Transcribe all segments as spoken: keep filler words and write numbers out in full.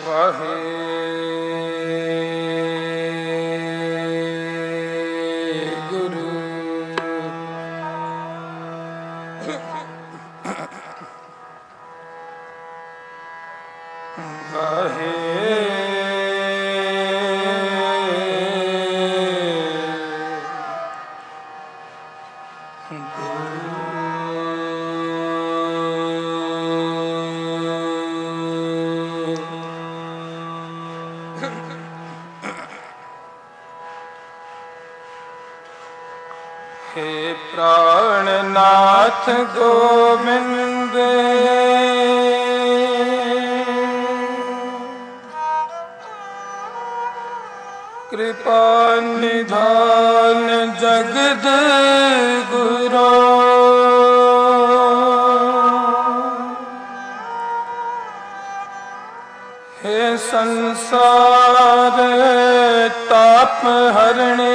वाहे गुरु वाहे हे प्राणनाथ गोविंद कृपा निधान जगद गुरो हे संसार ताप हरणे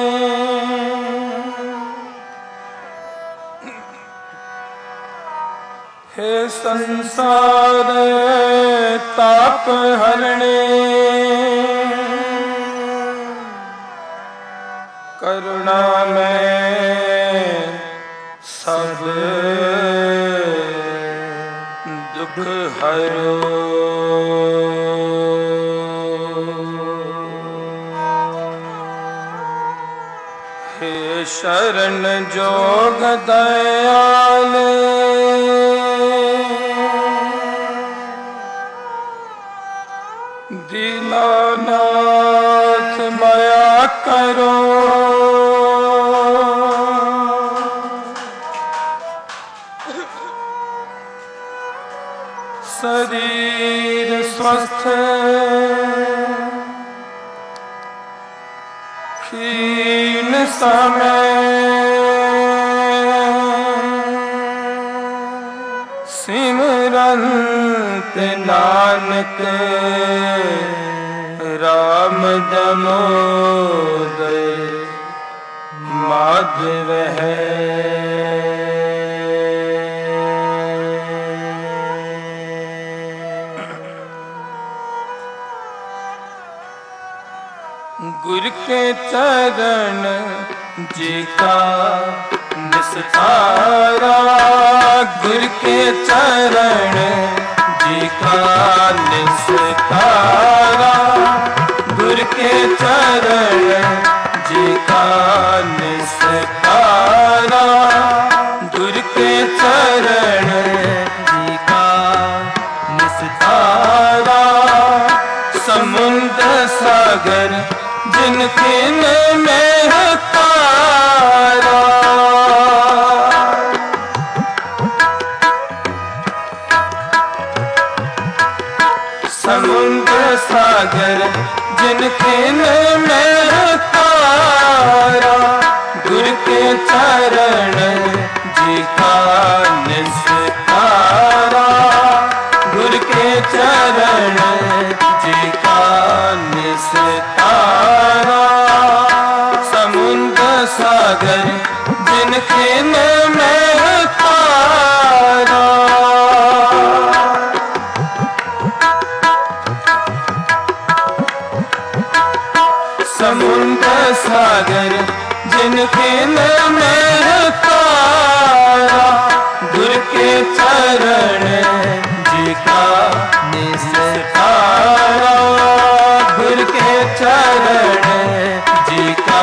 हे संसार ताप हरणे करुणा में सब दुख हरो हे शरण जोग दयाल दीनानाथ माया करो शरीर स्वस्थ क्षीण समय सिमरंत नानक राम दामोदर माधव है। गुरु के चरण जी का निस्तारा गुरु के चरण जी का निस्तारा गुरु के चरण जी का निस्तारा गुरु के चरण जी का निस्तारा समुद्र सागर जिनके में तारा समुद्र सागर जिनके में तारा गुरु के चरण जी का निस्तारा गुरु के चरण जी का निस्तारा समुद्र सागर जिनके में तारा समुद्र सागर जिनके में तारा गुरु के चरण जी का निस्तारा गुरु के चरण जी का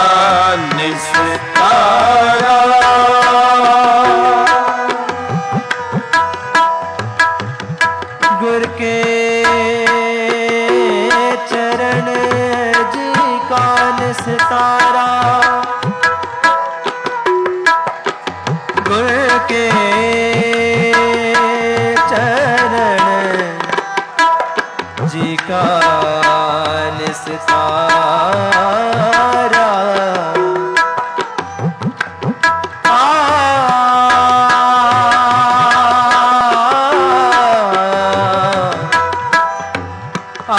निस्तारा गुरु के चरण जी का निस्तारा गुरु के चरण जी का निस्तारा आ आ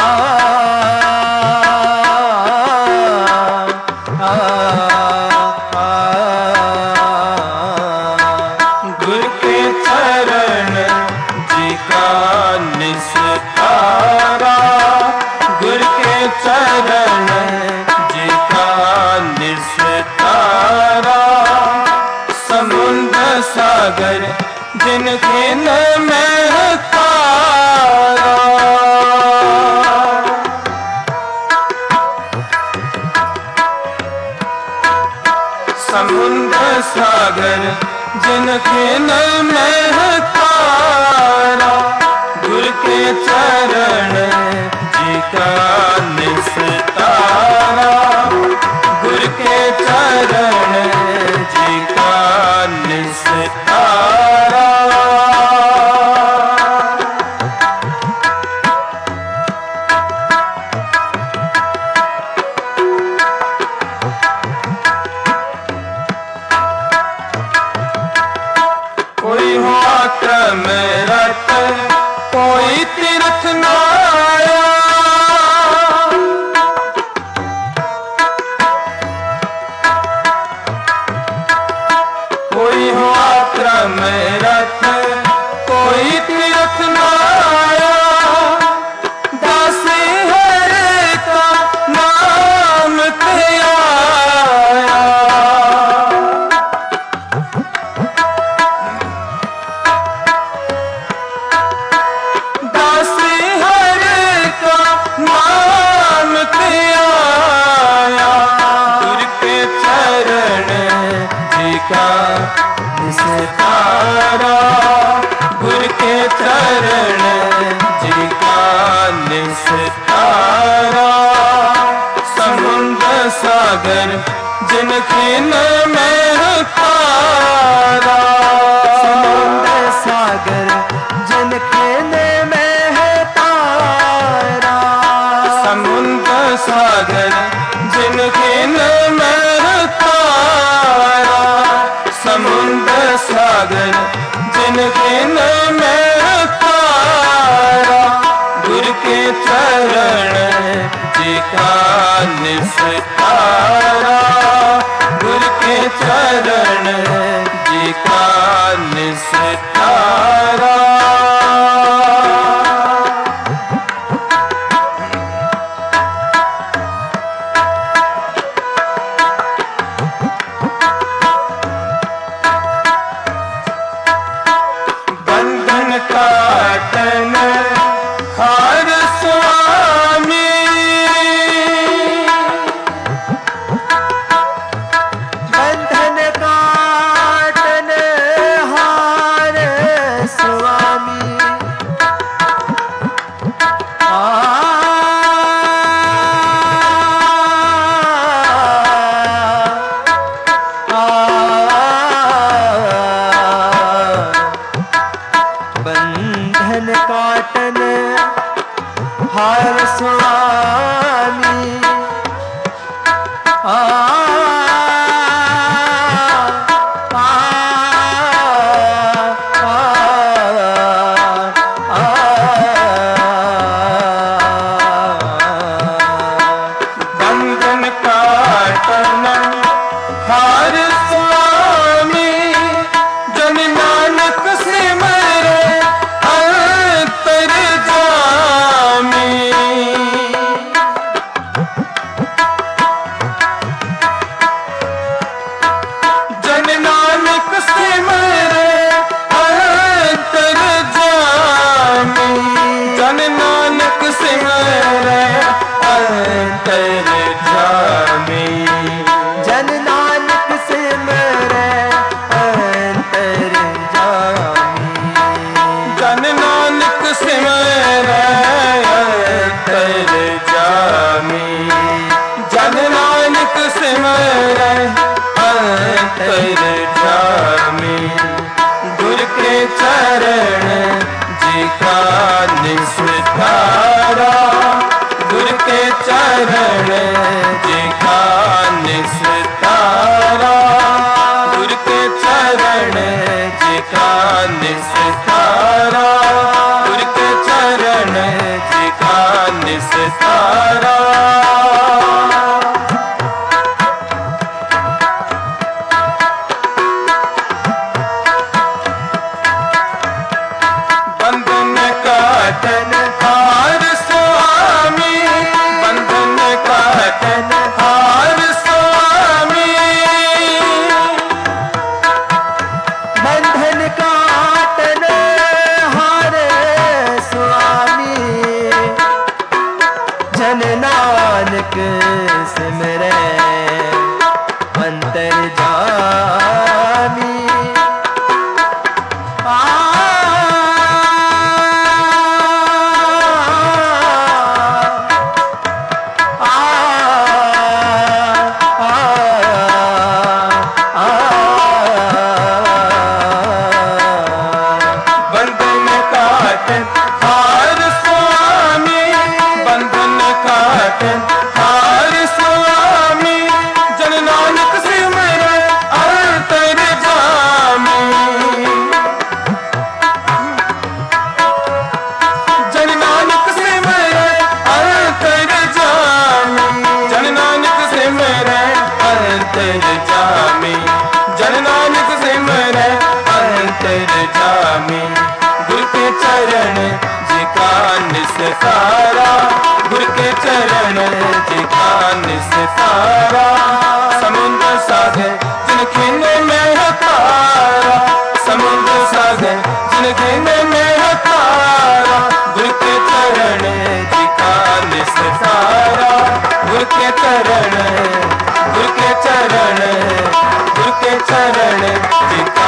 गुरु के चरण जी का निस्तारा जिनके न मैं तारा। समुद्र सागर जिनके न मैं तारा। गुरु के चरण जी का निस्तारा। गुरु के चरण जी का निस्तारा। कोई हो आक्रम रत कोई तीर्थ नाया। कोई हो आक्रम रथ कोई तीर्थ नाया। दासी हरे का नाम त्याया। निस्तारा। गुरु के चरण जी का निस्तारा। समुद्र सागर जिनके न मैं तारा। समुद्र सागर जिनके न मैं तारा। समुद्र सागर जिनके न मैं तारा। समुद्र सागर जिनके न मैं तारा। गुरु के चरण जी का निस्तारा। गुरु के चरण जी का निस्तारा। काटन हार स्वामी। बंधन काटन हार स्वामी। बंधन काटन हार स्वामी। आ आ बंधन काटन हार स्वामी। जन नानक सिमरे जन नानक सिमरे अंतर जामी। जन नानक सिमरे अंतर जामी। जन नानक सिमरे अंतर जामी। जन नानक सिमरे अंतर जामी। जन नानक सिमरे अंतर जामी। गुरु के चरण जी का निस्तारा। गुरु के चरण जी का निस्तारा। गुरु के चरण जी का निस्तारा। गुरु के चरण जी का निस्तारा। बंधन काटन हार स्वामी। बंधन काटन हार स्वामी। बंधन काटन काटन हार स्वामी, बंधन काटन हार स्वामी, जन नानक सिमरै अंतर जामी। जन नानक सिमरै अंतर जामी, जन नानक सिमरै अंतर जामी, जन नानक सिमरै अंतर जामी। गुरु के चरण जिका निस्तारा, गुरु के चरण जिका निस्तारा, समुद्र सागर जिन खिने में हकारा, समुद्र सागर जिन खिने में हकारा, गुरु के चरण जिका निस्तारा, गुरु के चरण, गुरु के चरण, गुरु के चरण जिका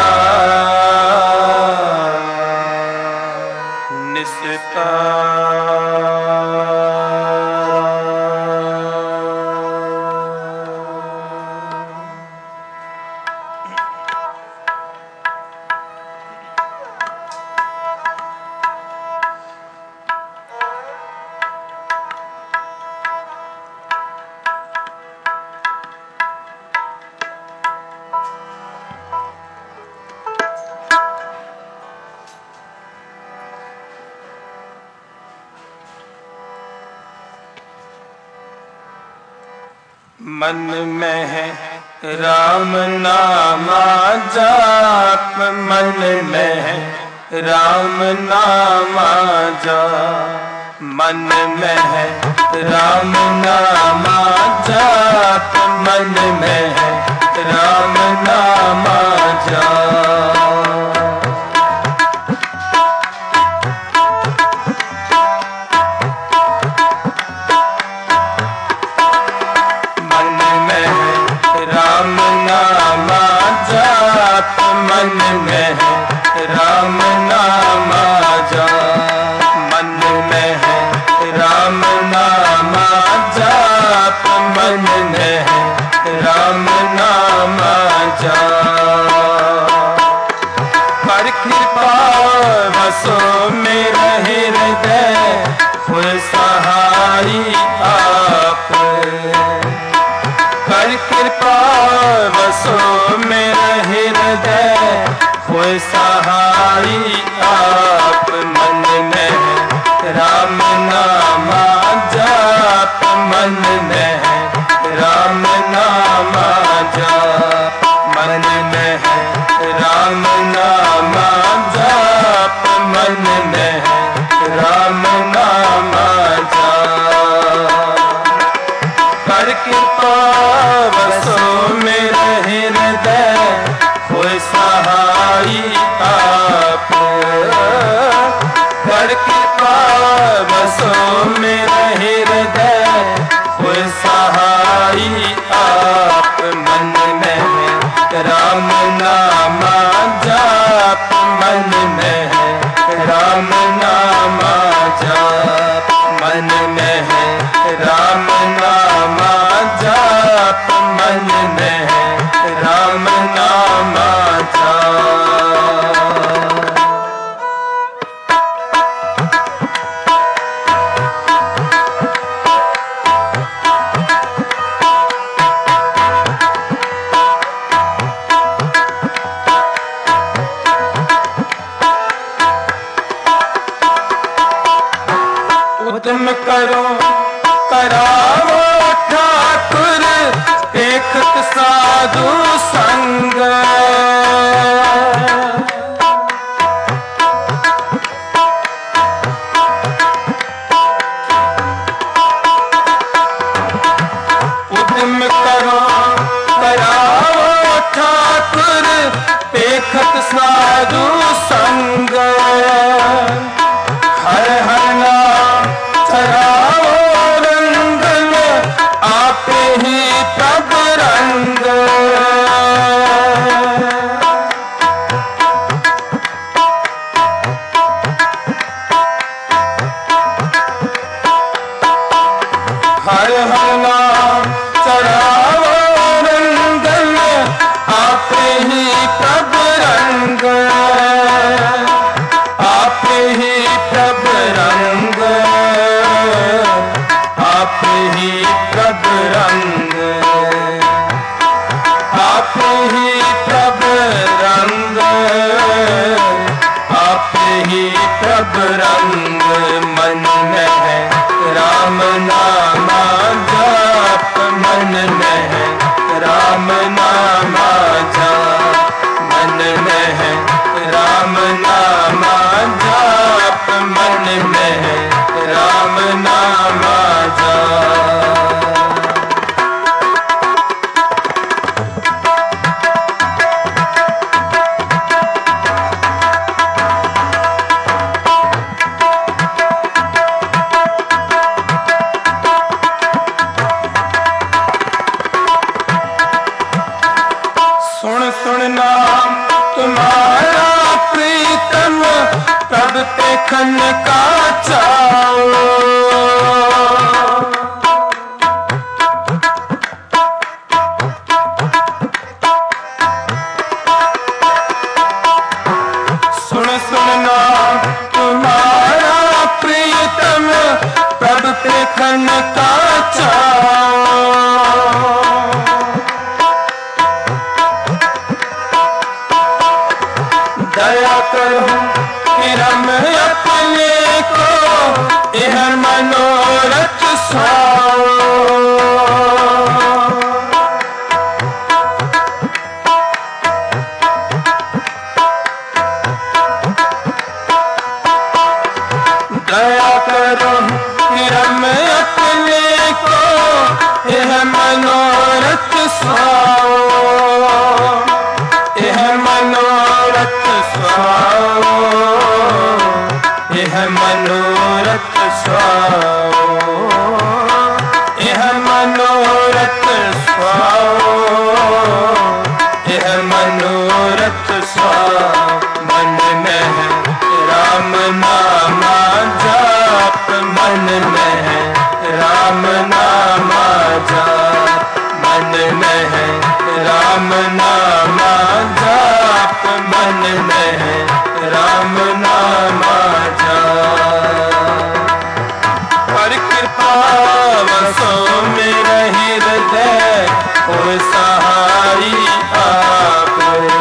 मन में है राम नामा जाप, मन में है राम नामा जाप, मन में है राम नामा जाप, मन में है राम नामा जाप। राम नामा जाप, मन में है राम नामा जाप, मन में है राम नामा जाप, मन में है राम नामा जाप। कर कृपा बसो मेरा हृदय, हुए सहाई आप। कर कृपा बसो मेरा हृदय, हुए सहाई आप। मन में है राम नामा जाप, मन में है राम नामा जाप, मन में है राम नामा जाप, मन में है राम नामा जाप। कर कृपा बसो मेरा हृदय, हुए सहाई आप। कर कृपा बसो मेरा हृदय, हुए सहाई आप। मन में है राम नामा जाप, मन में है राम नामा जाप, मन में है राम नामा जाप, मन में है राम नामा जाप। उद्यम करो करावो ठाकुर, देखत साधु संग। उद्यम करो करावो ठाकुर, देखत साधु संग। हर हर नाम चराओ रंग में, आप ही तब रंग। ही प्रभ रंग मन में है राम नामा जाप मन में है राम नामा जाप मन में है राम नामा जाप मन में है राम नामा जाप। सुन सुन नाम तुम्हारा प्रीतम प्रभ देखन का चाओ। सुन सुन नाम तुम्हारा प्रीतम प्रभ देखन का चाओ। दया करो हिरम अपने को यह मनोरथ साओ। दया करो हिरम अपने को यह मनोरथ साओ। यह मनोरथ स्वाओ यह मनोरथ स्वाओ यह मनोरथ स्वाओ यह मनोरथ स्वाओ। मन में है राम नामा जाप मन में है राम नामा जाप मन में है राम नामा जाप मन में है राम नामा जाप। पर कृपा वसों में रही हृदय और सहाई आप।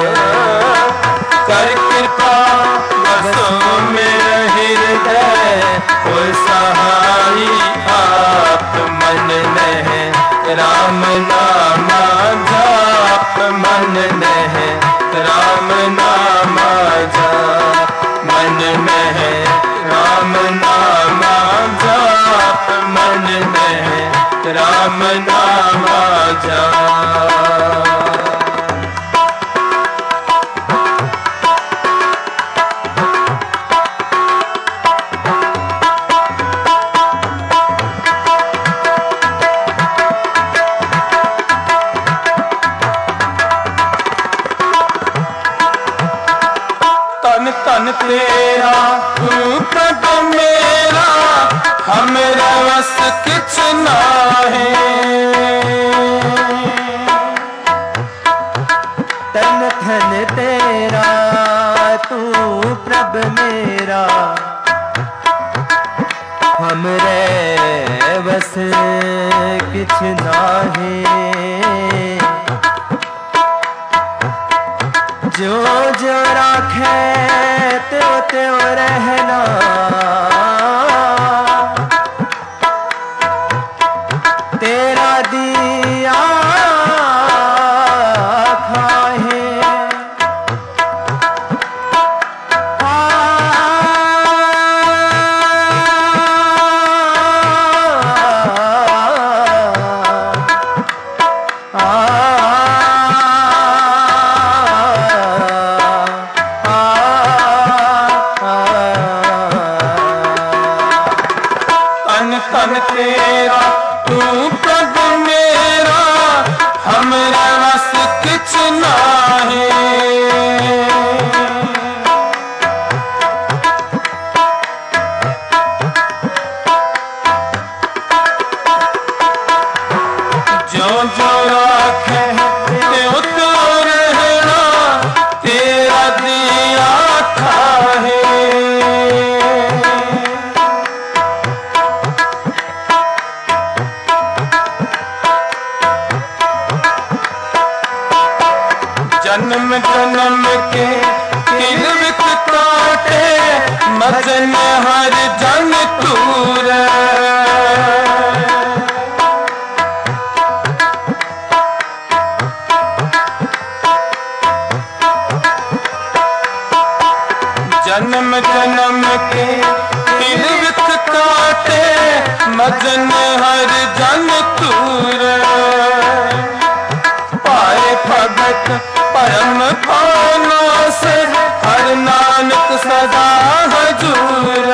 कर कृपा वसों में रही हृदय और सहाई आप। मन में है राम नामा जाप मन में है राम नामा जाप मन में है राम नामा जाप मन में है राम नामा जाप। तन तन तेरा प्रभ मेरा हमरा वस किछ नाहे। तन धन तेरा तू प्रभ मेरा हमरे बस किछ नाहे। जो जो राखे त्यो त्यो रहना तेरा दिया खाहे। आ भजन हर जन तूर। जन्म जन्म के तिलक काटे मजन हर जन तूर। पाए भगत परम पाना से हर नानक सदा हजूर।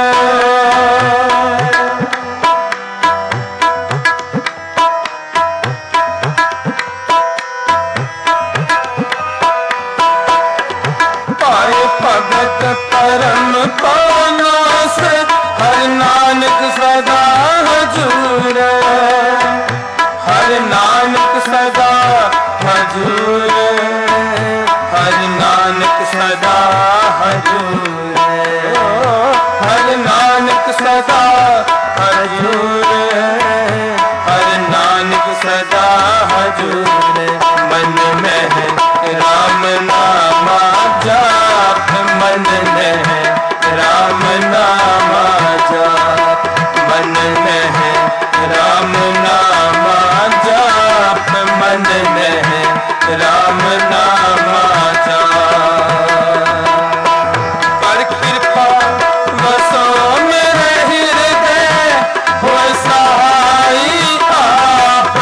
पाए भगत परम पाना से हर नानक सदा हजूर। हर नानक सदा हजूर। हर नानक सदा हजूर। हर नानक सदा हजूर। हर नानक सदा हजूर। मन में है राम नामा जाप। मन में है राम नामा जाप। मन में है राम नामा जाप। मन में है राम नामा जाप। पर कृपा बसो मेरे हृदय हो सहाई आप।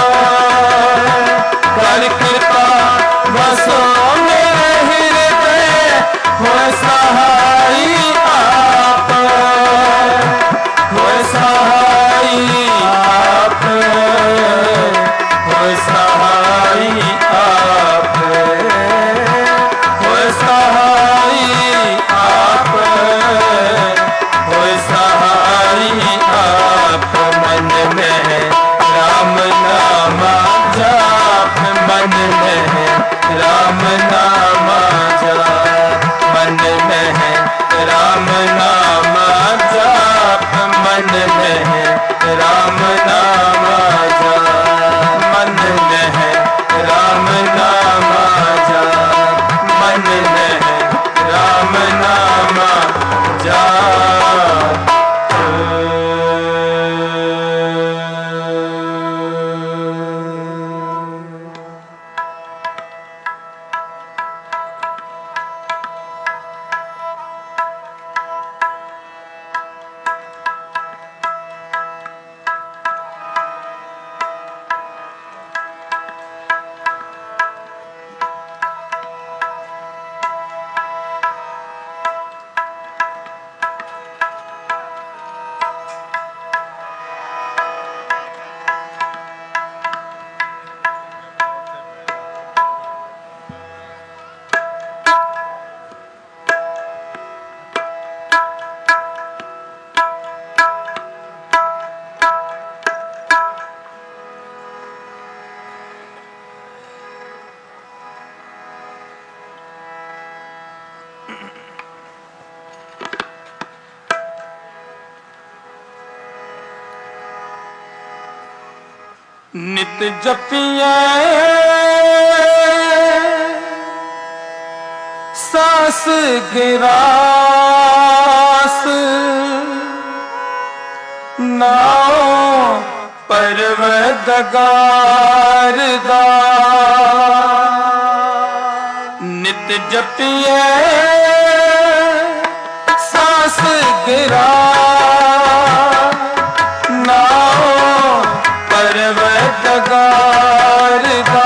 पर कृपा बसो मेरे हृदय हो सहाई आप। हो सहाई आप। हो सहाई आप। हो सहाई आप। हो सहाई आप। मन में है राम नामा जाप। मन में है राम नामा जाप। मन में है राम नामा जाप। मन में है राम नामा जाप। मन में है राम नामा जाप। मन में है राम नामा जाप। नित जपिए सास गिरास। नाओ परवदगार दा। नित जपिए सास गिरास। नाओ परवदगार दा।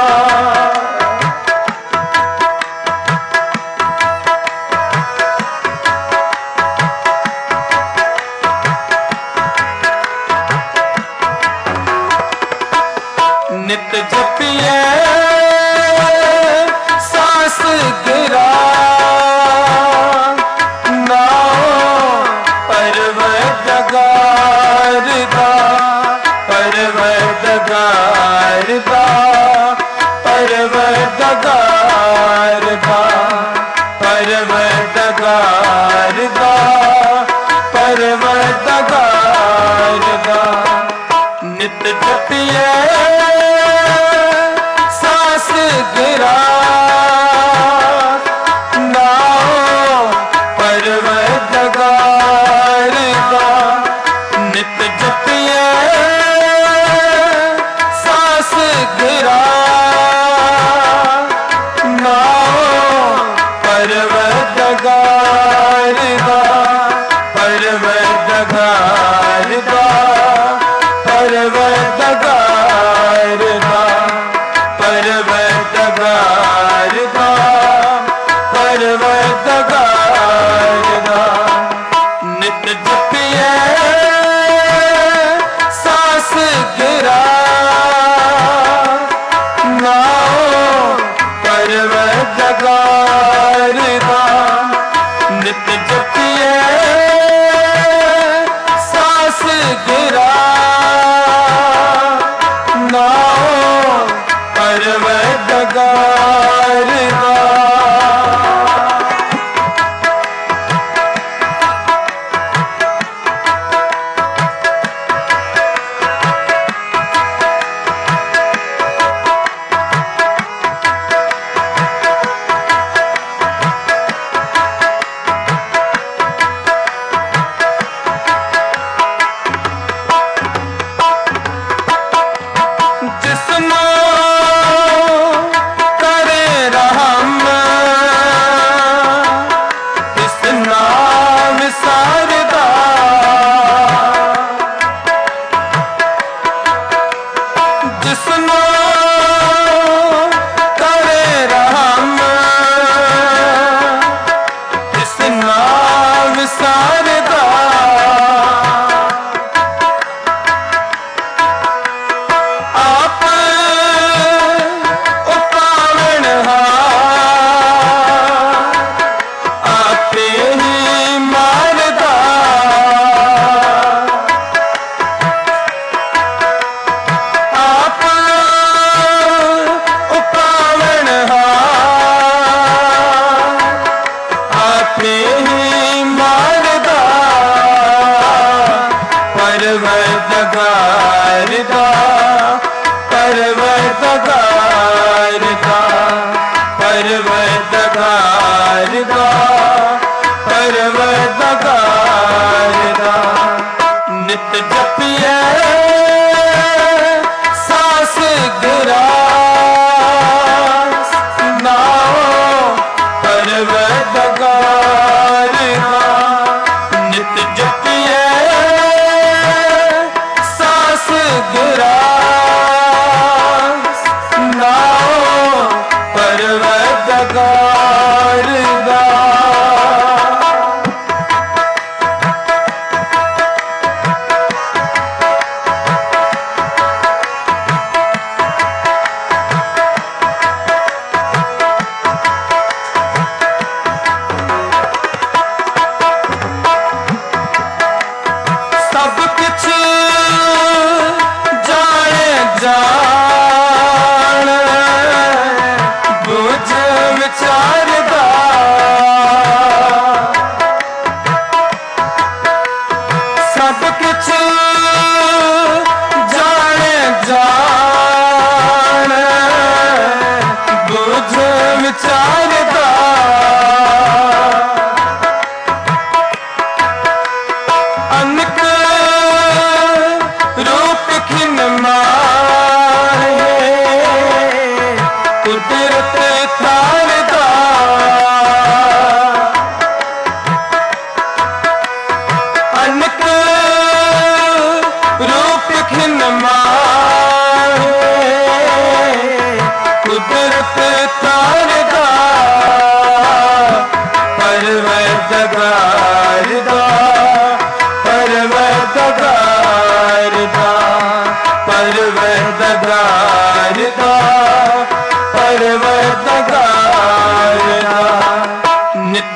नित जपिए सास गिरास।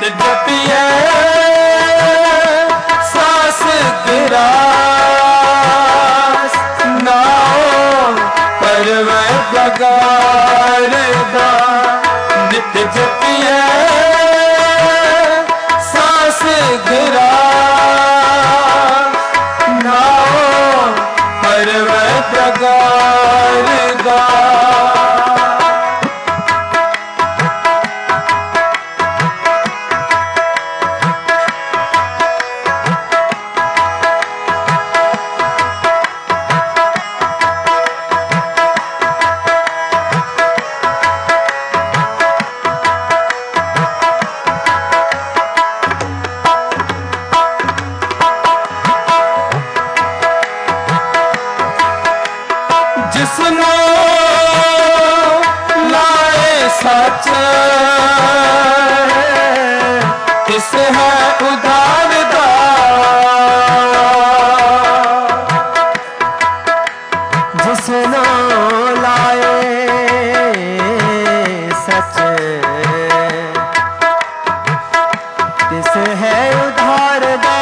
जपिए सास गिरा नाओ पर्वत जगारदा नित जपिए सास गिरा नाओ पर्वत जगारदा जिसनो लाए सच तिस है उधार दा जिसनो लाए सच तिस है उधार दा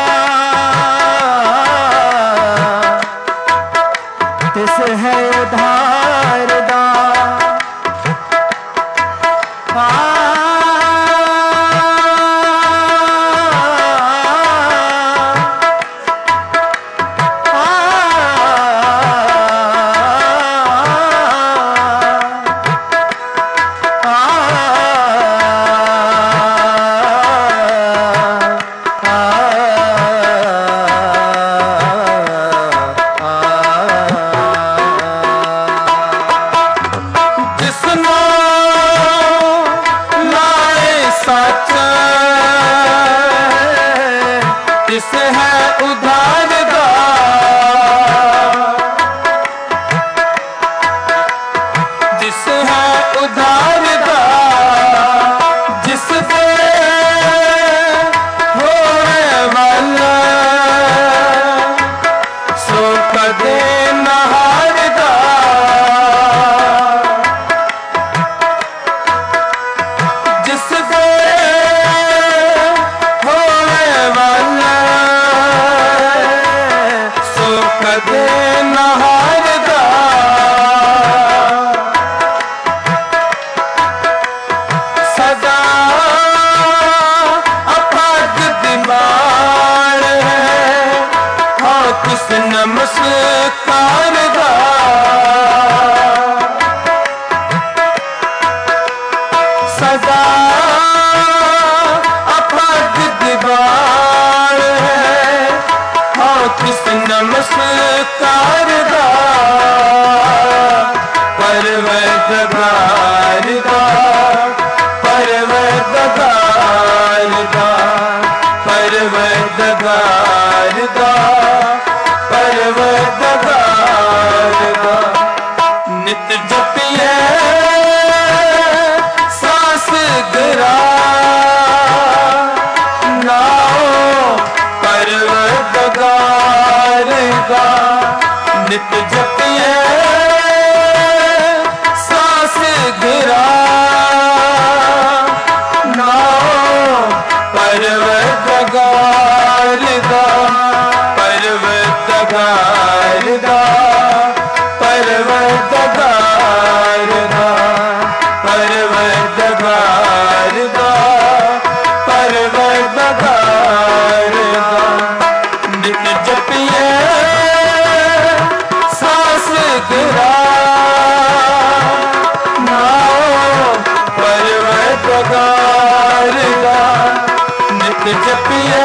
तिस है उधार दा तिस है उधार दा जिस है उधार दा जिस दे होने वाला सो कदे न हारदा जिस दे कदे न हारदा सदा अपाग दीवार है हाँ किस नमस्कार दा सदा अपाग दीवार है हाँ किस नमस्कार दा परवरदिगार दा परवरदिगार दा परवरदिगार दा परवरदिगार दा नित जपिए सास गिरा नाओ परवरदिगार दा नित जपिए सास गिरा नाओ परवरदिगार दा परवरदिगार दा परवरदिगार दा परवरदिगार दा परवरदिगार दा नित जपिए सास गिरा नाओ परवरदिगार दा नित जपिए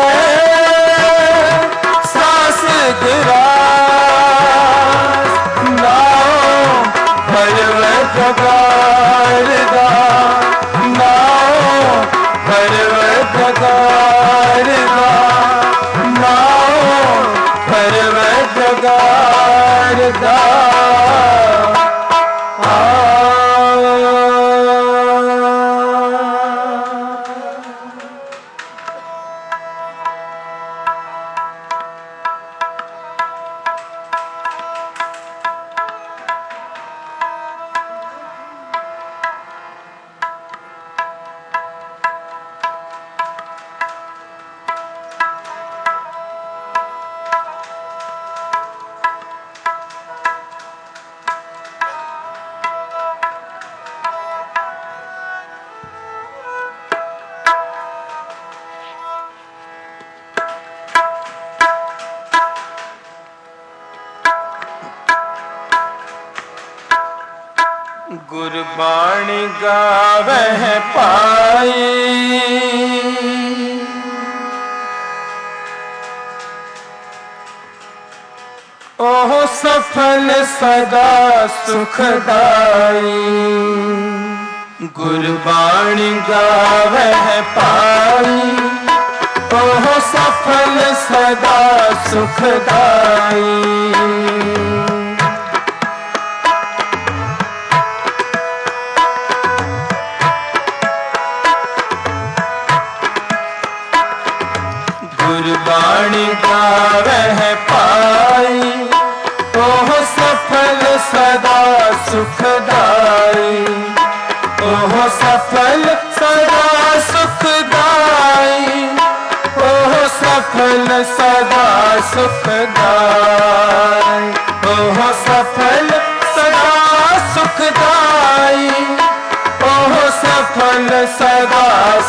सास गिरा नाओ परवरदिगार दा नाओ परवरदिगार दा नाओ परवरदिगार दा गुरबाणी गावह पाई, ओह सफल सदा सुखदाई। गुरबाणी गावह पाई, ओह सफल सदा सुखदाई। गुरबाणी गावह पाई, ओह सफल सदा सुखदाई। ओह सफल सदा सुखदाई, ओह सफल सदा सुखदाई। ओह सफल सदा सुखदाई, ओह सफल सदा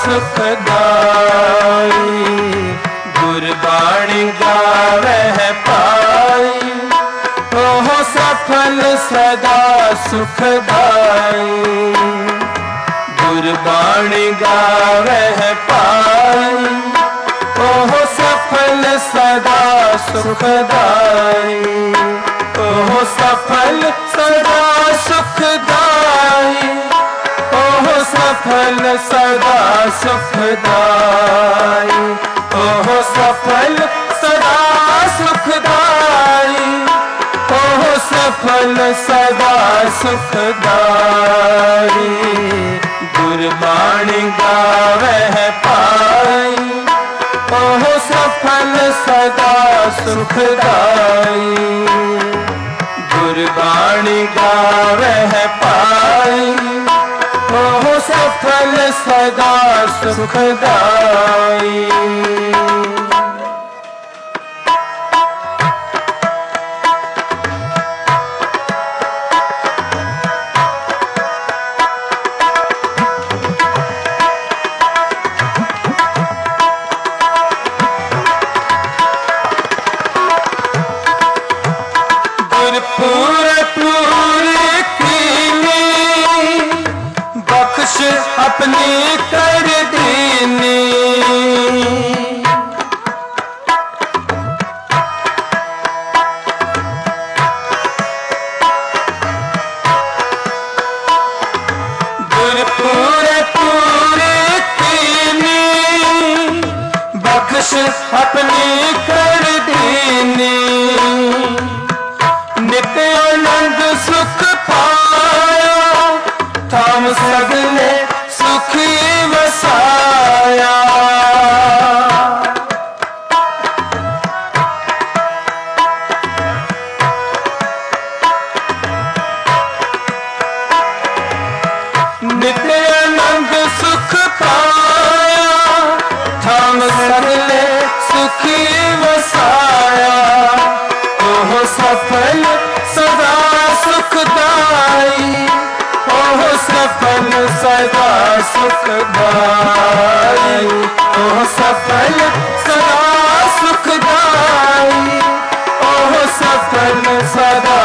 सुखदाई। गुरबाणी गावह पाई, ओह सफल सदा सुखदाई। गुरबाणी गावह पाई, ओह सफल सदा सुखदाई। ओह सफल सदा सुखदाई, ओह सफल सदा सुखदाई। ओह सफल सदा सुखदाई, ओह सफल सदा सुखदाई। गुरबाणी गावह पाई, ओह सफल सदा सुखदाई। गुरबाणी गावह पाई, ओह सफल सदा सुखदाई। पूरे पूरे कीनी बख्श अपनी कर दीनी। गुर पूरे पूरे कीनी बख्श अपनी कर दीनी। नित्य आनंद सुख पाया, थाम सगले सुखी वसाया। नित्य आनंद सुख पाया, थाम सगले सुखी वसाया। ओह सफल सदा सुखदाई, ओह सफल सदा सुखदाई। ओह सफल सदा सुखदाई, ओह सफल सदा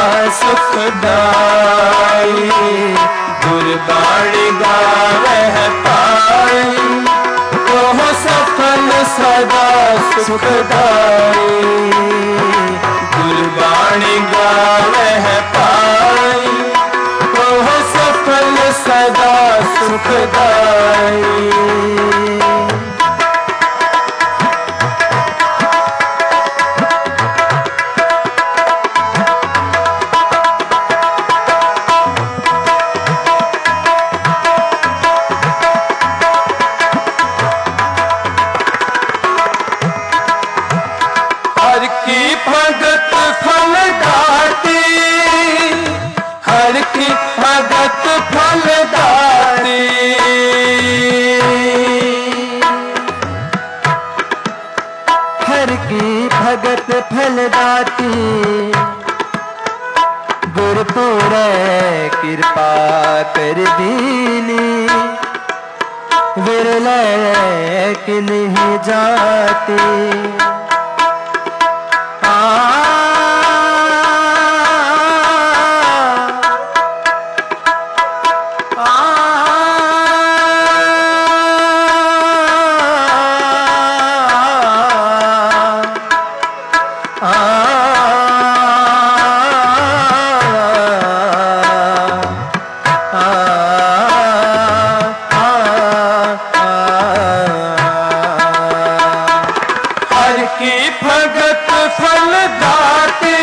सुखदाई। गुरबाणी गावह पाई, ओह सफल सदा सुखदाई। गुरबाणी गावह पाई, ओह सफल सदा सुखदाई। हर की भगत फल दाती, हर की भगत फल दाती। हर की भगत फल दाती, गुरपुरे कृपा कर दीनी। विरले कि नहीं जाती, हर की भगत फल दाते,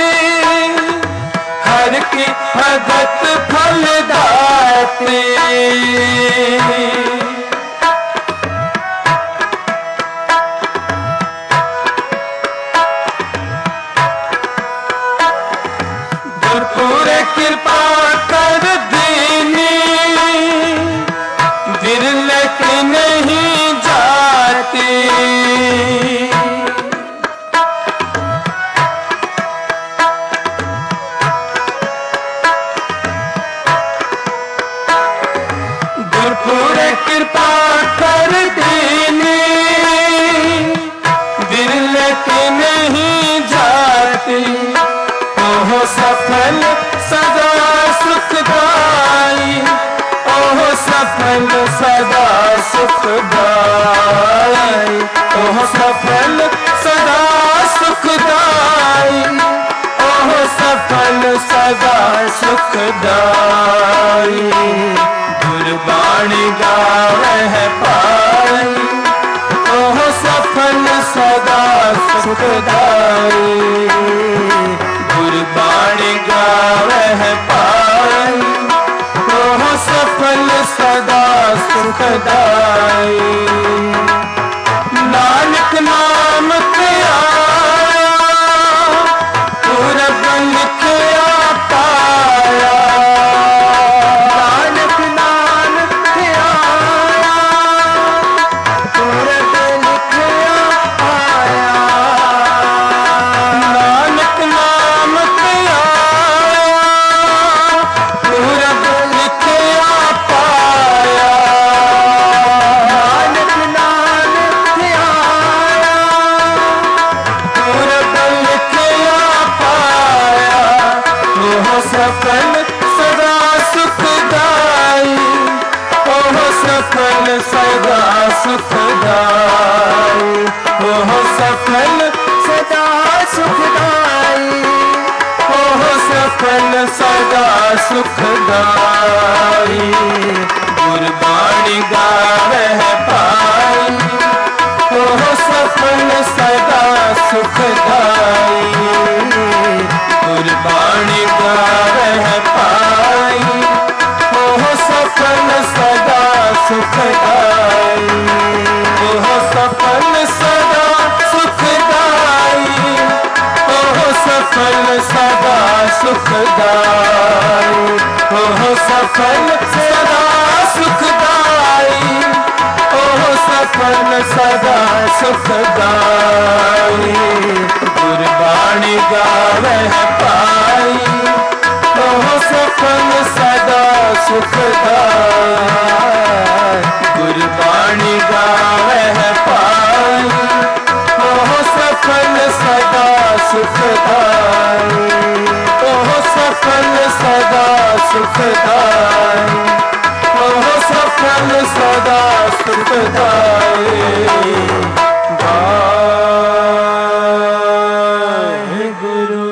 हर की भगत फल दाते। गुरपुर कृपा कर दीनी, बिरले के नहीं जाती। गुरपुर कृपा कर दीनी, बिरले के नहीं जाती। ओह सफल सदा सुखदाई, ओह सफल सदा सुखदाई, ओह सफल सदा सुखदाई, ओह सफल सदा सुखदाई। गुरबाणी गावह पाई, ओह सफल सदा सुखदाई। गुरबाणी गावह पाई, ओह सफल सदा सुखदाई। नानक नाम किया पूरब लिखया पाया, नानक नाम किया पूरब लिखया पाया। नानक नाम किया पूरब लिखया पाया। नानक नाम किया पूरब लिखया पाया। ओह सफल सदा सुखदाई, ओह सफल सदा सुखदाई, ओह सफल सदा सुखदाई, ओह सफल सदा सुखदाई। गुरबाणी गावह पाई, ओह सफल सदा सुखदाई। गुरबाणी गावह पाई, ओह सफल सदा सुखदाई। ओह सफल सदा सुखदाई, ओह सफल सदा सुखदाई, ओह सफल सदा सुखदाई, ओह सफल सदा सुखदाई। गुरबाणी गावह पाई, ओह सफल सदा सुखदाई। गुरबाणी गावह पाई, ओह सफल सदा सुखदाई, ओह सफल सदा सुखदाई, ओह सफल सदा सुखदाई। वाहेगुरु।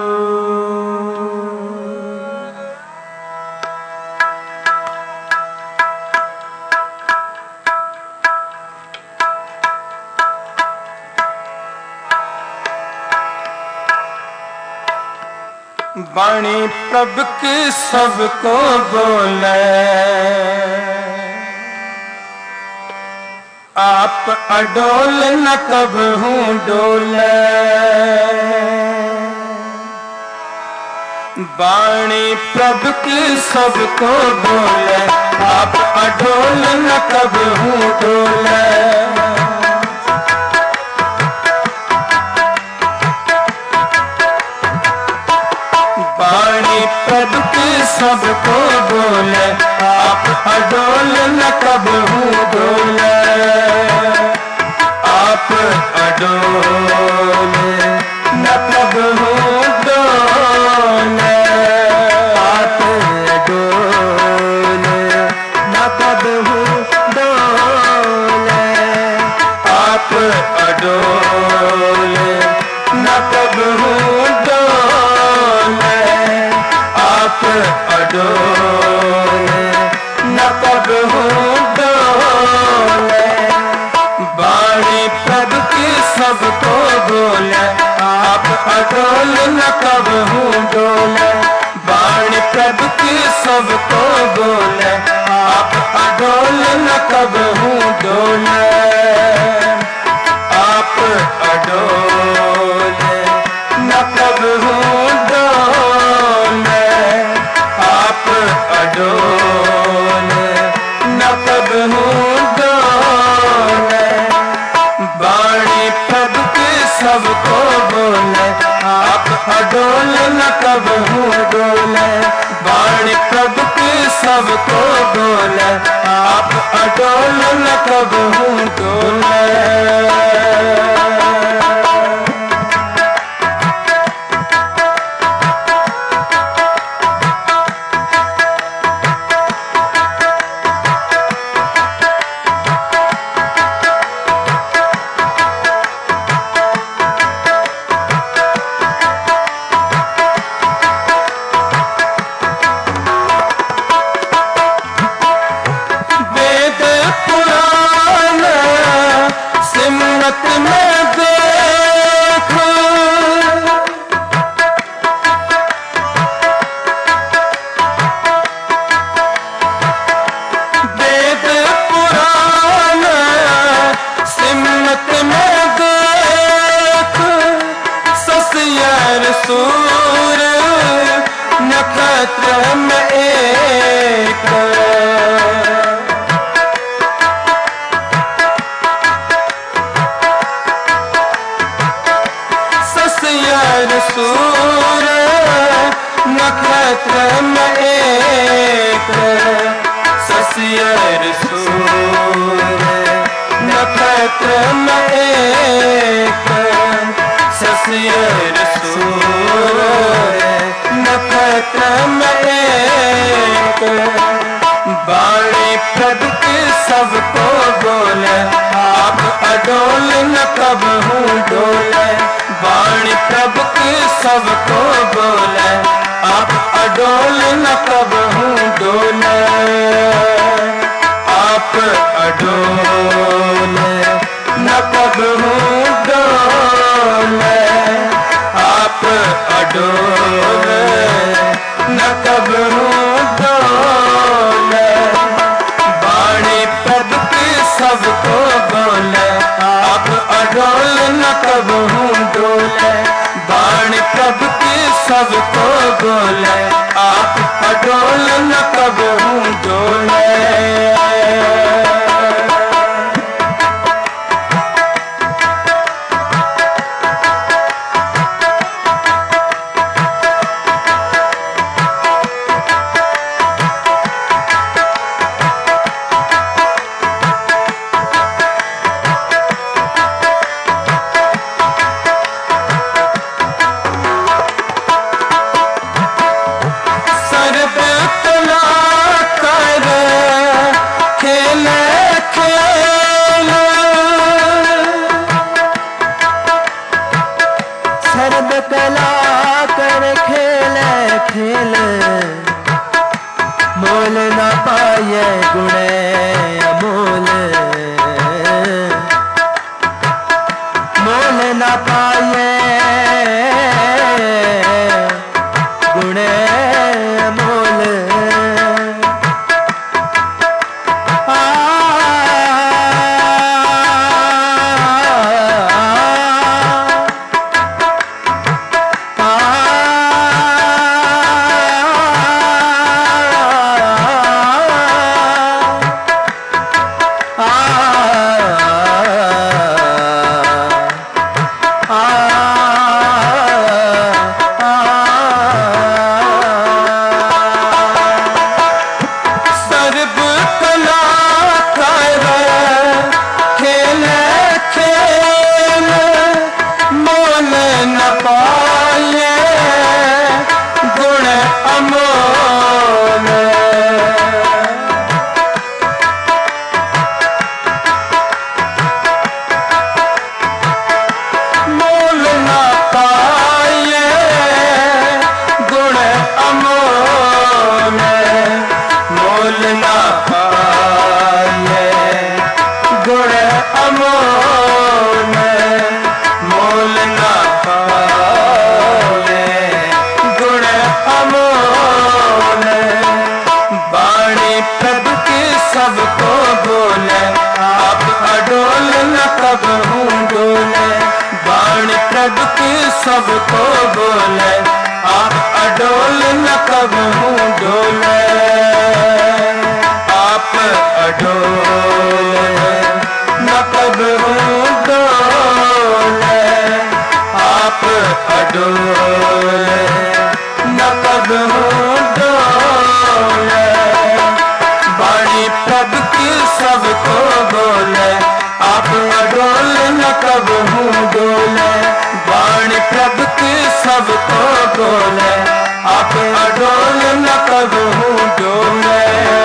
वाणी प्रभ की सबको बोले, आप अडोल न कबहू डोले। वाणी प्रभ की सबको बोले, आप अडोल न कबहू डोले। वाणी प्रभ की सबको बोले, आप अडोल न कबहू डोले। आप अडोल न कबहू डोले, आप अडोल न कबहू डोले। आप अडोल न कबहू डोले, आप अडोल न कबहू डोले। वाणी प्रभ की सबको बोले आप अडोल न कबहू डोले। बाणी प्रभु की सबको बोले आप अडोल न कबहू डोले। आप अडोले न कबहू डोले। आप अडोले न कबहू डोले। बाणी प्रभु की सबको बोले आप अडोल न कबहू डोले। बाणी प्रभु की सबको बोले आप अडोल न कबहू डोले। सूर नक्षत्र में एक। सस्यर सूर नक्षत्र में एक। सस्यर सूर नक्षत्र में एक। सस्यर सूर नक्षत्र में एक। बाणी प्रभु की सबको बोले आप अडोल न कबहू डोले। बाणी प्रभु की सबको बोले आप अडोल न कबहू डोले। आप अडोले न कबहू डोले। आप अडोले न कबहू डोले। बाणी प्रभु की सबको बोले आप अडोल न कबहू डोले। बाणी प्रभु की सबको बोले आप अडोल न कबहू डोले। सर्व कला कर खेले खेल मोल न पाए गुणे अमोल। मोल न पाए गुणे अमोल। अमोल मोल पाले गुण अमोल वाणी प्रभु की सबको बोले आप अडोल न कबहू डोले वाणी प्रभु की सबको बोले आप अडोल न कबहू डोले आप अडोल न कबहू डोले आप अडोल न कबहू डोले वाणी प्रभु की सबको बोले आप अडोल न कबहू डोले वाणी प्रभु की सबको बोले आप अडोल न कबहू डोले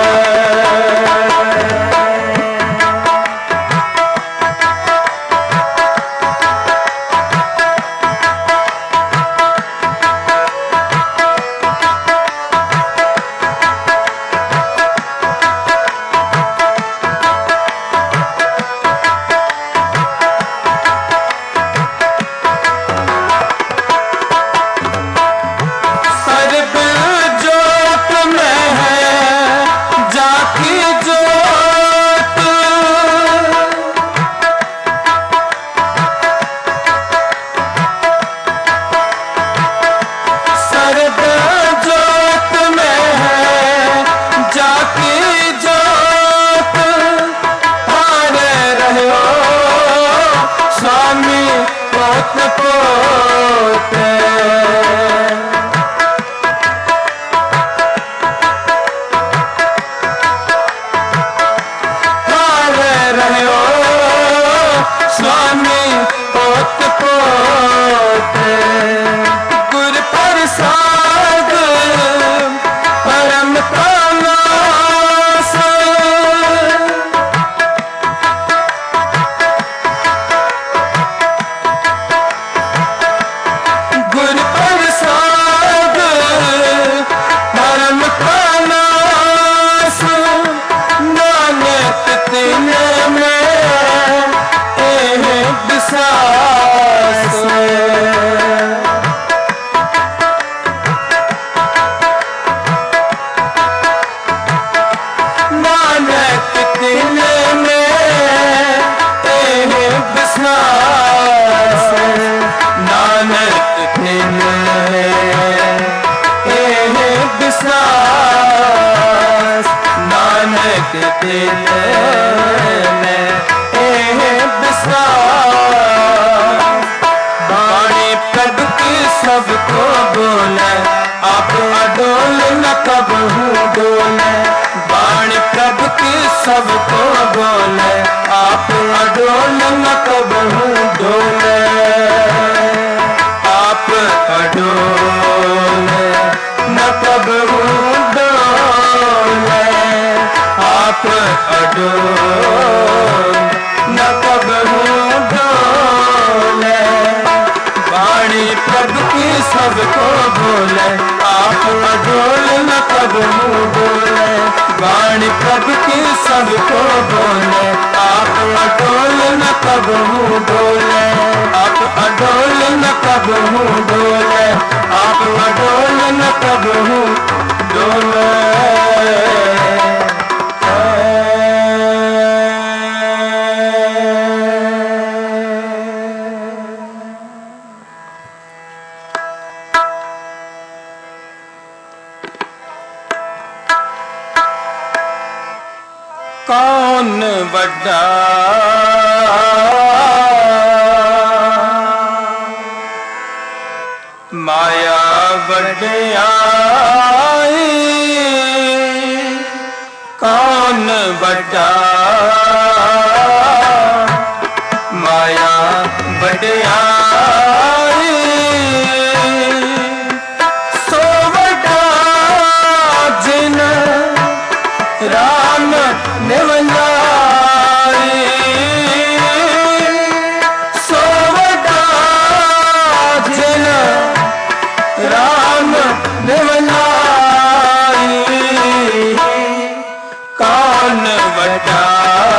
सबको बोले आप अडोल न कबहू डोले वाणी प्रभु की सबको बोले आप अडोल न कबहू डोले आप अडोल न कबहू डोले आप अडोल न कबहू डोले वाणी प्रभु की सबको बोले आप अडोल न कबहू डोले वाणी प्रभु की सबको बोले आप अडोल न कबहू डोले आप अडोल न कबहू डोले आप अडोल न कबहू डोले कौन बड़ा माया बड़ाई कौन बड़ा माया बड़ाई सो बड़ा जिन राम निवलाई सो बड़ा जिन राम निवलाई कौन बड़ा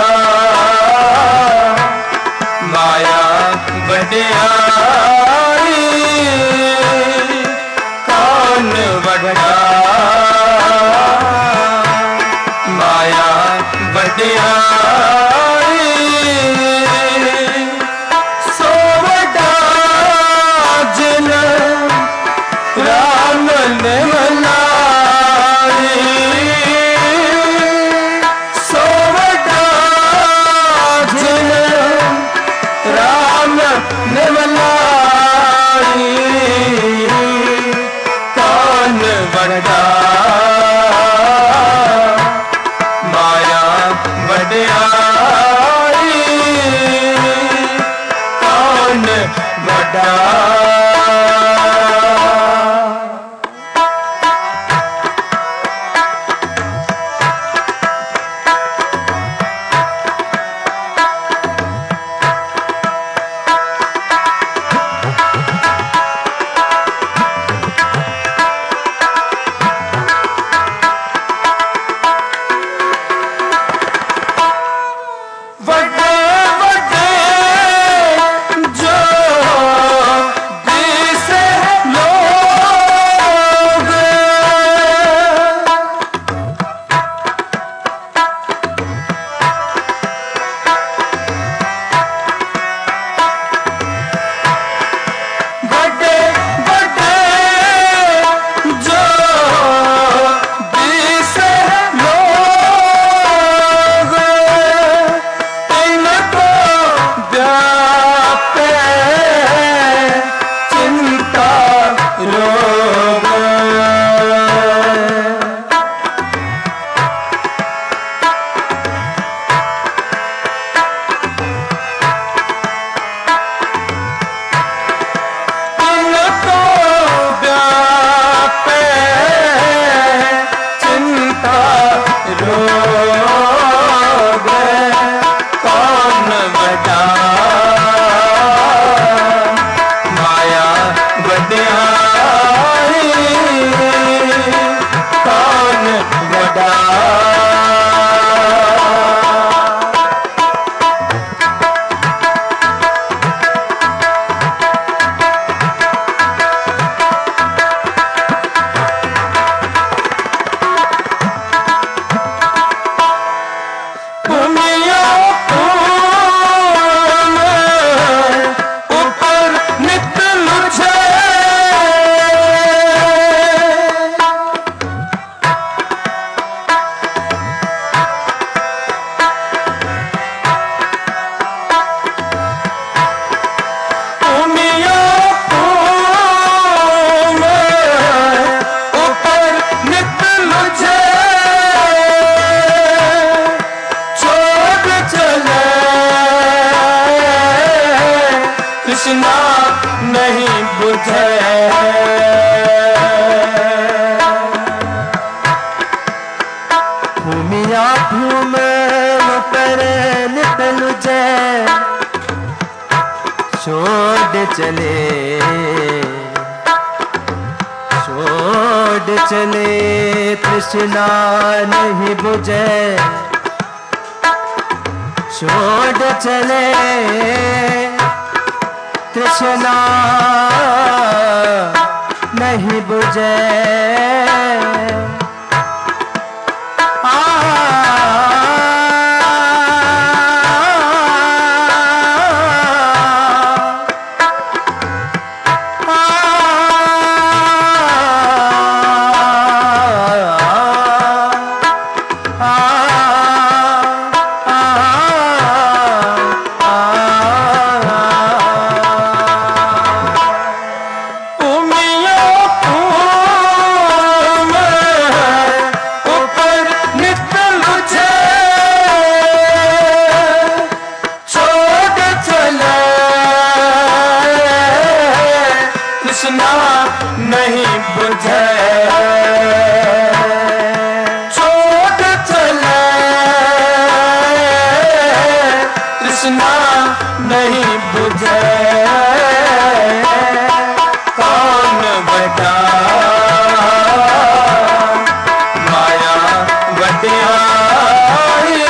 बुझे भूमिया भूम पर निकल जाए छोड़ चले छोड़ चले तृष्णा नहीं बुझे छोड़ चले तृष्णा नहीं बुझे नहीं बुझे छोड़ चले तृष्णा नहीं बुझे कौन बड़ा माया बड़ाई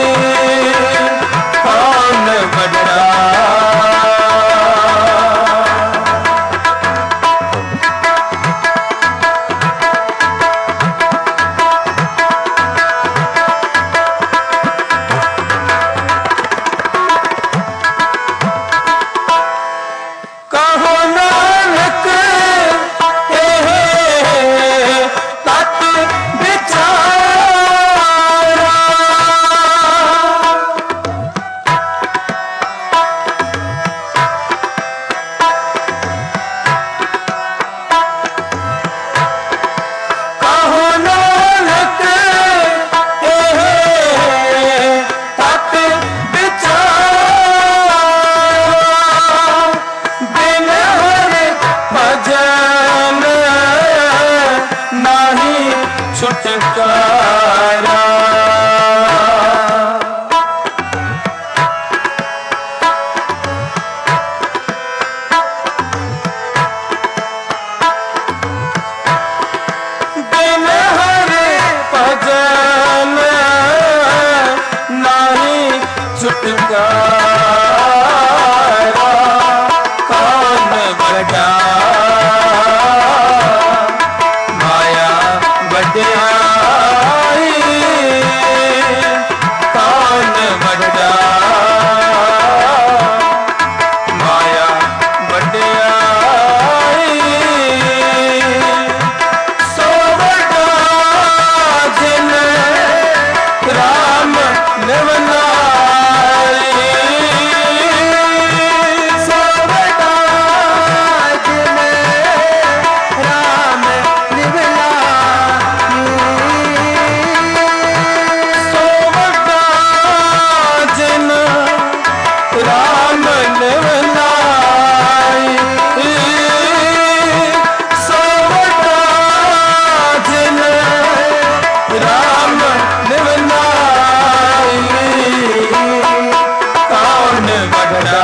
कौन बड़ा छुटकारा बिन हरे भजन नहीं छुटकारा कौन बड़ा माया बड़ाई कौन बड़ा माया बड़ाई सो बड़ा जिन राम निवनाई सो बड़ा जिन राम निवनाई राम निवनाई सो बड़ा जिन राम निवनाई कौन बड़ा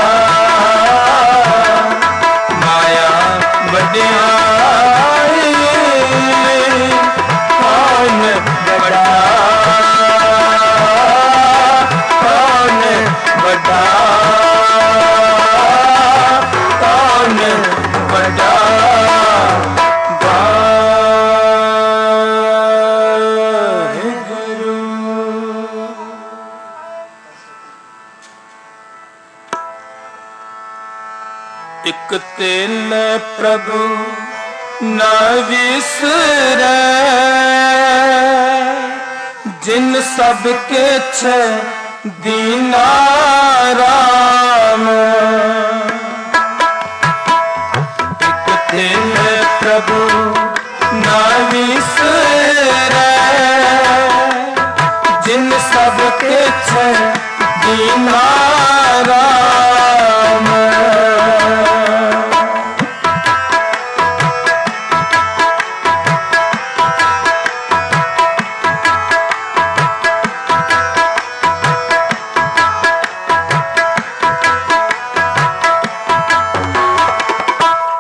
माया बड़ाई कौन बड़ा कौन बड़ा कौन बड़ा वाहेगुरु। इक तेन प्रभु न विसरै जिन सबके छे दीना राम एक दिन प्रभु न विसरै जिन सबके छे दीना राम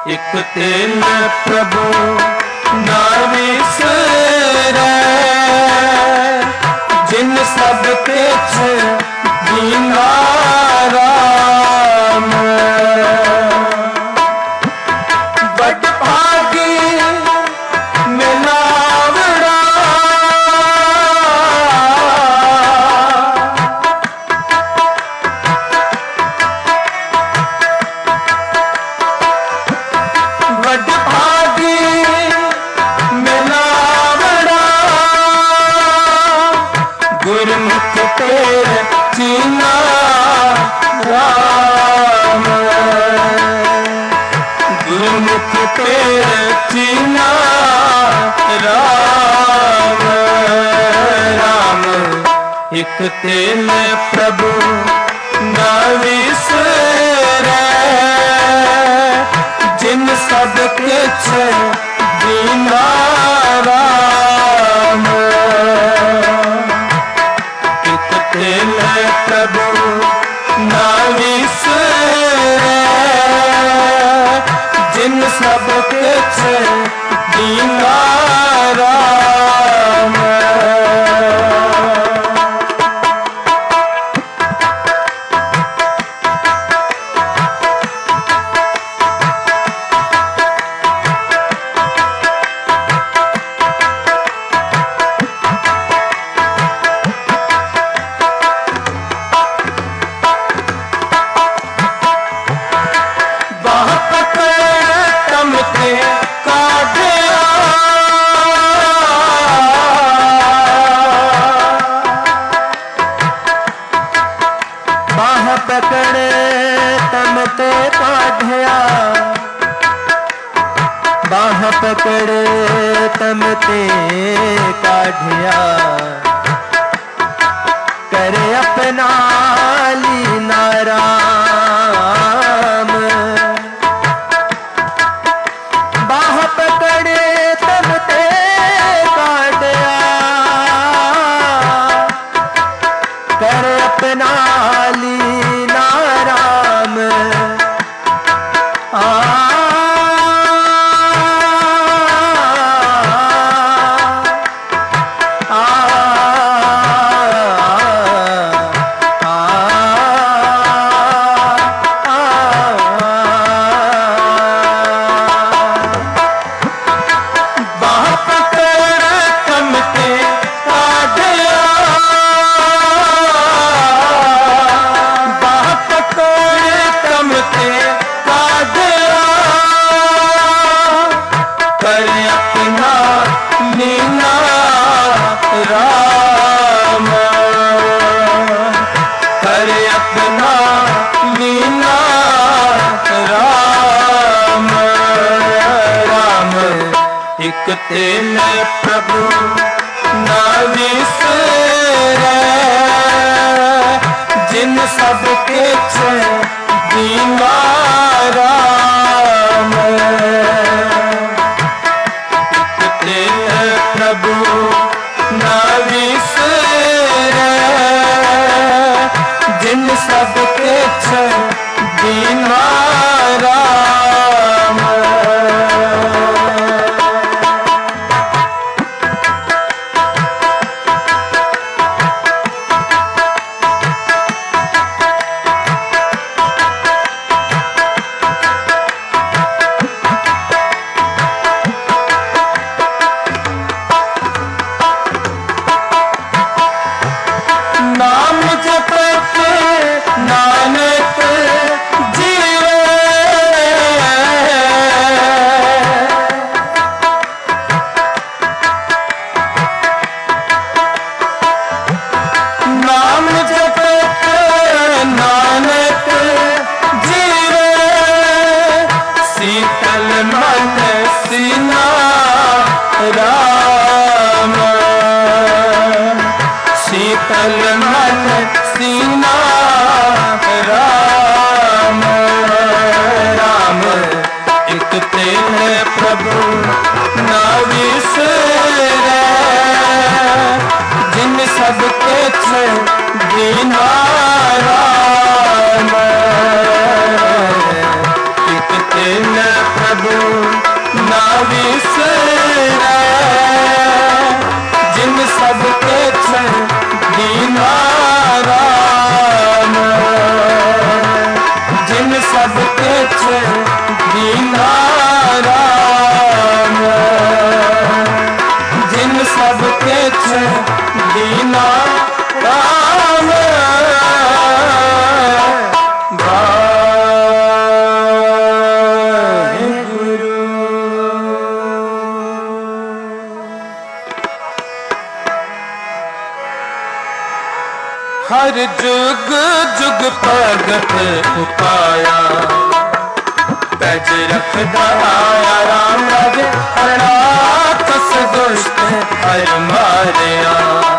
एक तेल प्रभु ना विसरै, जिन सब किछ दीना राम। बड़ भागी मिलावड़ा, बड़ भागी मिलावड़ा, गुरमुख तेरे चीना राम। गुरमुख तेरे चीना राम। राम एक तेल प्रभु ना विसरै, जिन सब किछ दीना राम। एक तेल प्रभु ना विसरै, जिन सब किछ दीना राम। बाह पकड़ तमते काढ़िया, बाह पकड़ तमते काढ़िया, बाह पकड़ तमते काढ़िया, करे अपना लीना राम। बाह पकड़ तमते काढ़िया, करे अपना लीना राम। आ आ बाह पकड़ तमते काढ़िया, बाह पकड़ तमते काढ़िया, कर अपना लीना राम। कर अपना लीना राम। राम एक तेल प्रभु ना विसरै, जिन सब किछ दीना राम। एक तेल प्रभु ना विसरै, जिन सब किछ दीना राम। नाम जपत नानक जीवे, नाम जपत नानक जीवे, शीतल मन सीना राम। शीतल मन सीना राम। राम एक तेल प्रभु ना विसरै, जिन सब किछ दीना राम। एक तेल प्रभु गुरु ना विसरै जिन सबके छन दीना राम, जिन सबके छन दीना राम, जिन सबके छन दीना राम। हर जुग जुग भगत उपाया पैज रखदा आया राम राजे हरनाथस दुष्ट हर मारिया।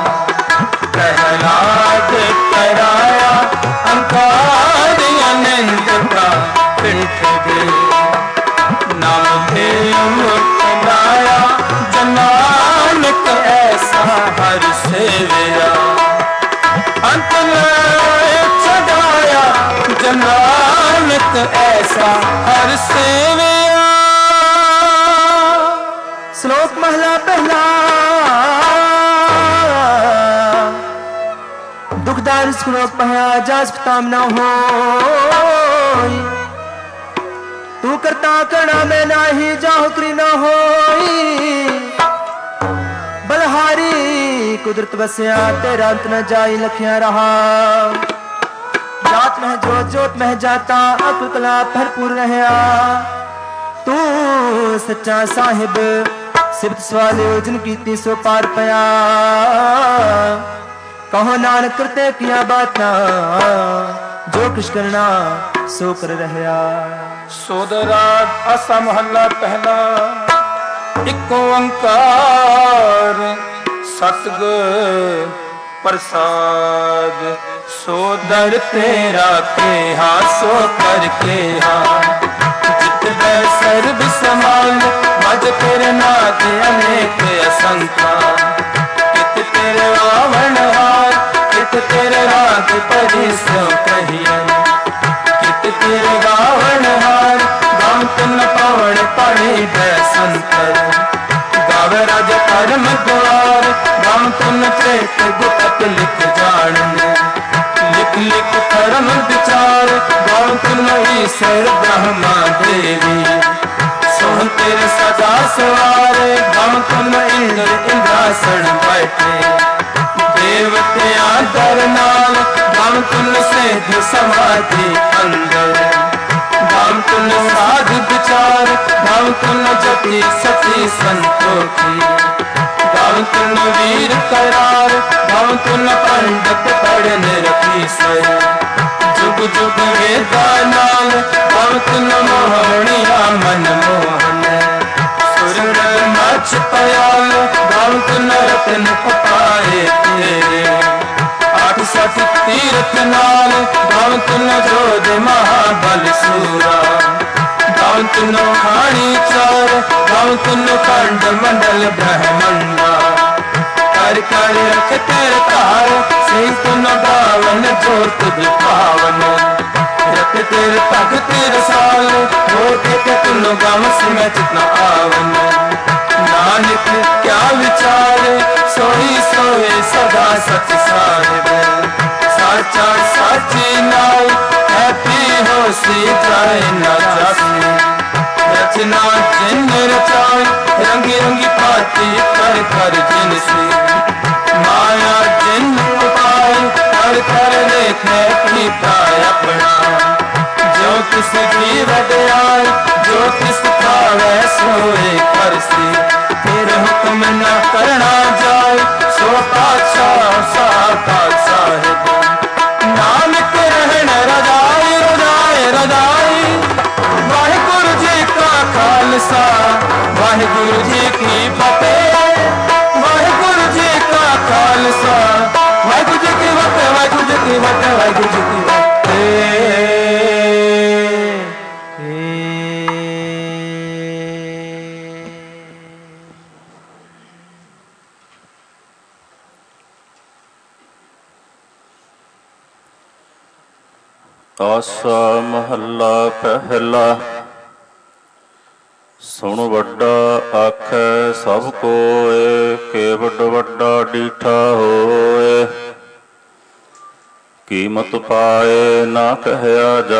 प्रहलाद कराया अंकार अनंत का पिठ दे नाम दे मुक्त गाया जनानक ऐसा हर सेवया। अंत सदाया जनानक ऐसा हर सेवया। श्लोक महला पहला। दुखदार श्लोक पहला जास कामना हो तू करता करना में नाही जाहो करी ना होई। बलहारी कुदरत बसया तेरा अंत न जाई लखिया रहा। जात में जोत जोत में जाता अकल कला भरपूर रहया। तू सच्चा साहिब सिबत सवाले जिन कीती सो पार पया। कहो नानक करते किया बाता जो कुछ करना सो कर रहया। सोदराग आसा महला पहला। एक ओंकार सतगुर प्रसाद सोदर तेरा के हा सो करके हा। जित सर्व समान मज तेरे नाथ अनेक असंख्या। कित तेरे रावण हार कित तेरे राग परिसो कहियन। कित तेरे रावण हार गाम तुम पावण पड़े संतर। गावे राज परम द्वार गाम तुम प्रेत गुप्त लिख जानन। लिख लिख परम विचार गाम तुम ईश्वर ब्रह्मा देवी। सोह तेरे सदा सवार गाम तुम इंद्र इंद्रासन बैठे। देवते आदर नाल गाम तुम सिद्ध समाधि अंदर। गाम तुम साध विचार गाम तुम जति सती संतोखी। गाम तुम वीर करार गाम तुम पंडित पढ़ निरखी सर। जुग जुग वेदा नाल गाम तुम मोहनिया मन मोहन। सुर मच पयाल गाम तुम रतन पाए तेरे। आठ सठ तीर्थ नाल गाम तुम जोध महाबल सूरा। गाम तुम खानी चार गाम तुम खंड मंडल ब्रह्मंडा। कर कर रख तेरे तार से तुम गावन जोत पावन। रख तेरे तग तेरे साल हो के तुम गाँव से मैं जितना आवन। नानक क्या विचार सोई सोए सदा सच साहिब। साचा साची नाई हैप्पी हो सी जाए ना जासी। रचना जिन रचाई रंगी रंगी पाती कर कर जिनसी। माया जिन उपाय कर कर लेखे पीता अपना। जो किस जीव दयाल जो किस खावे सोए करसी। फिर हुक्म न करना जाए सो पातशाह साकार साहिब। नानक रहन रजाई रजाई रजाई। वाहिगुरु जी का खालसा वाहिगुरु जी की फतेह। वाहिगुरु जी का खालसा वाहिगुरु जी की फतेह। वाहिगुरु जी की फतेह वाहिगुरु जी की फतेह। आसा महला पहला। ਸੁਣ ਵੱਡਾ ਆਖੈ ਸਭ ਕੋਇ, ਕੇ ਵੱਡ ਵੱਡਾ ਡੀਠਾ ਹੋਏ। ਕੀਮਤ ਪਾਏ ਨਾ ਕਹਿਆ ਜਾ